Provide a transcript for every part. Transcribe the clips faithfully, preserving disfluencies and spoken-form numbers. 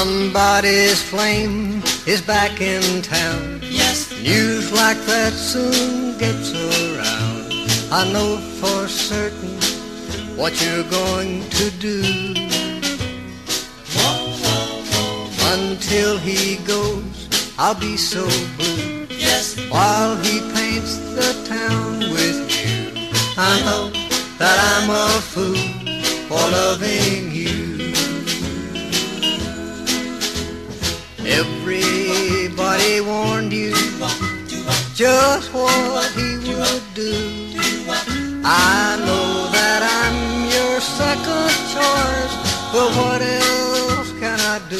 Somebody's flame is back in town. Yes. News like that soon gets around. I know for certain what you're going to do. Whoa, whoa, whoa. Until he goes, I'll be so blue. Yes. While he paints the town with you, I know that I'm a fool for loving you. Everybody warned you just what he would do. I know that I'm your second choice, but what else can I do?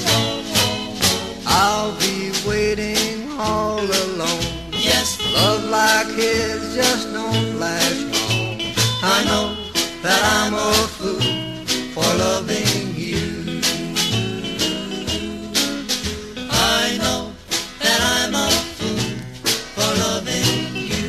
I'll be waiting all alone. Yes. Love like his just don't last long. I know that I'm a fool for loving you. I know that I'm a fool for loving you.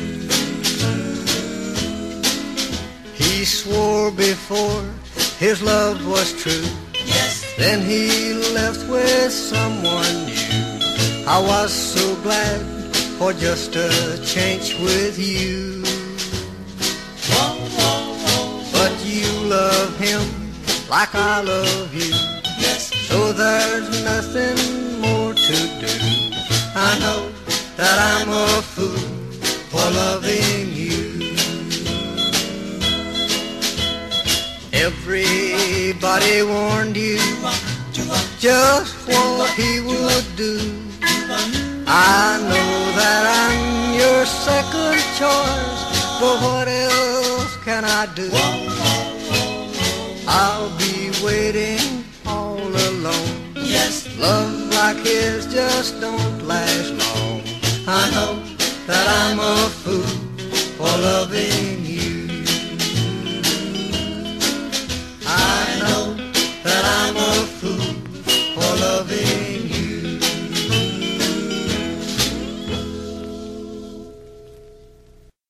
He swore before his love was true. Yes. Then he left with someone new. I was so glad for just a change with you. Whoa, whoa, whoa. But you love him like I love you. Yes. So there's nothing more to do. I know that I'm a fool for loving you. Everybody warned you just what he would do. I know that I'm your second choice, but what else can I do? I'll be waiting all alone. Yes. Love like his just don't last long. I know that I'm a fool for loving